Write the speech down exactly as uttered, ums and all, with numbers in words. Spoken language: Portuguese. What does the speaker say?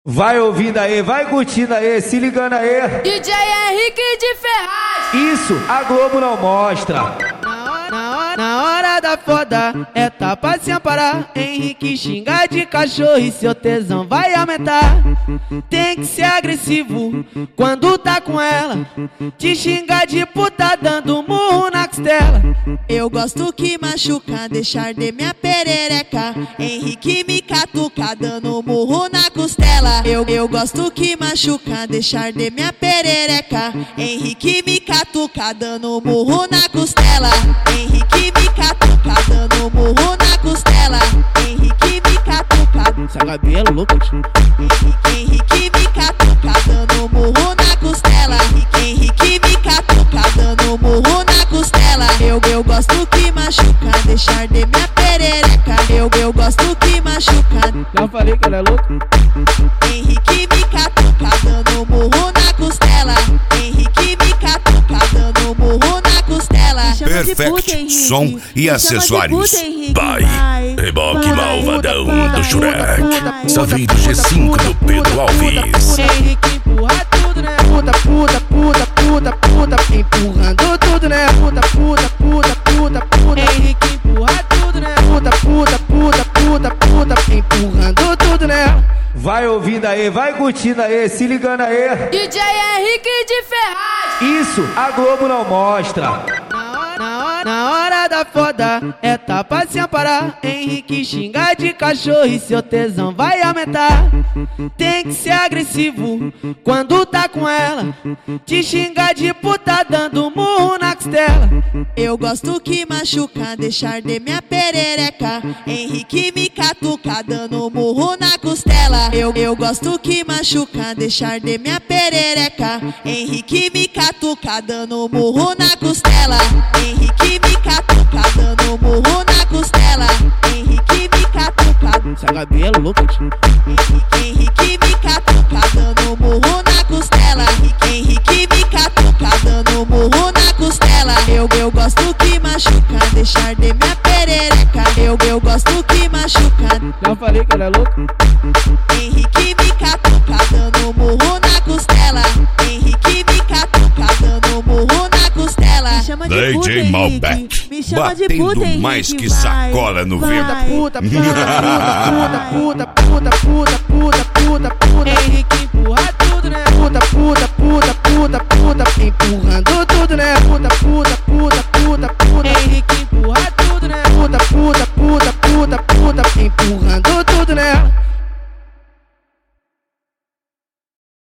Vai ouvindo aí, vai curtindo aí, se ligando aí. D J Henrique de Ferraz. Isso a Globo não mostra. Na hora, na hora da foda é tapa sem parar. Henrique xinga de cachorro e seu tesão vai aumentar. Tem que ser agressivo quando tá com ela. Te xinga de puta dando murro na costela. Eu gosto que machuca, deixar de minha perereca. Henrique me catuca dando murro na costela. Eu, eu gosto que machuca, deixar de minha perereca. Henrique me catuca dando murro na costela. Henrique me catuca dando murro na costela. Henrique me catuca. Essa cabelo louco. Henrique, Henrique me catuca dando murro na costela. Henrique me catuca dando murro na costela. Eu, eu gosto que machuca, deixar de minha perereca. Eu, eu gosto que machuca. Já falei que ela é louca. Henrique me catuca dando murro na costela. Henrique me catuca dando murro na costela. Perfect som e acessórios by Reboque Malvadão do Shrek. Salve do G cinco do Pedro Alves. Henrique empurra tudo, né? Puta, puta, puta, puta, puta. Empurrando tudo, né? Puta, puta, puta, puta, puta. Henrique empurra tudo, né? Puta, puta, puta, puta, puta. Empurrando tudo, né? Vai ouvindo aí, vai curtindo aí, se ligando aí. D J Henrique de Ferraz. Isso a Globo não mostra. Na hora, na hora da foda é tapa sem parar. Henrique xinga de cachorro e seu tesão vai aumentar. Tem que ser agressivo quando tá com ela. Te xinga de puta dando murro na costela. Eu gosto que machuca, deixar de minha perereca. Henrique me catuca dando murro na costela. Eu, eu gosto que machuca, deixar de minha perereca. Henrique me catuca dando murro na costela. Henrique me catuca dando murro na costela. Henrique me catuca. Essa cabelo louco. Henrique, Henrique me catuca dando murro na costela. Henrique me catuca dando murro na costela. Eu, eu gosto que machuca, deixar de minha perereca. Eu, eu gosto que machuca. Já falei que ela é louca. Henrique me catuca dando murro na costela. Henrique me catuca dando murro na costela. D J Malbec, batendo mais que sacola no vento. Puta, puta, puta, puta, puta, puta, puta, puta, puta. Henrique empurra tudo, né? Puta, puta,